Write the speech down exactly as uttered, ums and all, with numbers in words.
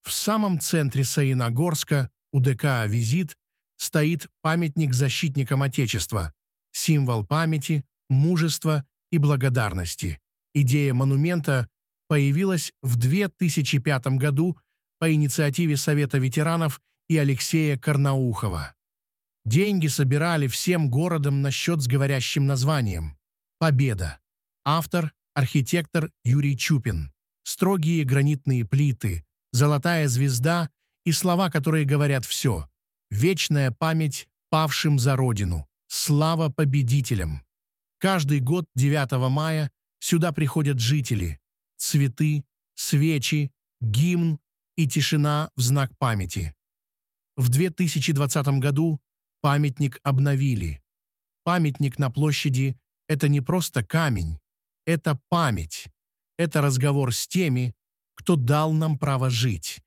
В самом центре Саяногорска, у ДК «Визит», стоит памятник защитникам Отечества, символ памяти, мужества и благодарности. Идея монумента появилась в две тысячи пятом году по инициативе Совета ветеранов и Алексея Карнаухова. Деньги собирали всем городом на счет с говорящим названием «Победа». Автор – архитектор Юрий Чупин. Строгие гранитные плиты, золотая звезда и слова, которые говорят все. Вечная память павшим за Родину. Слава победителям. Каждый год девятого мая сюда приходят жители. Цветы, свечи, гимн и тишина в знак памяти. В две тысячи двадцатом году памятник обновили. Памятник на площади – это не просто камень, это память. Это разговор с теми, кто дал нам право жить.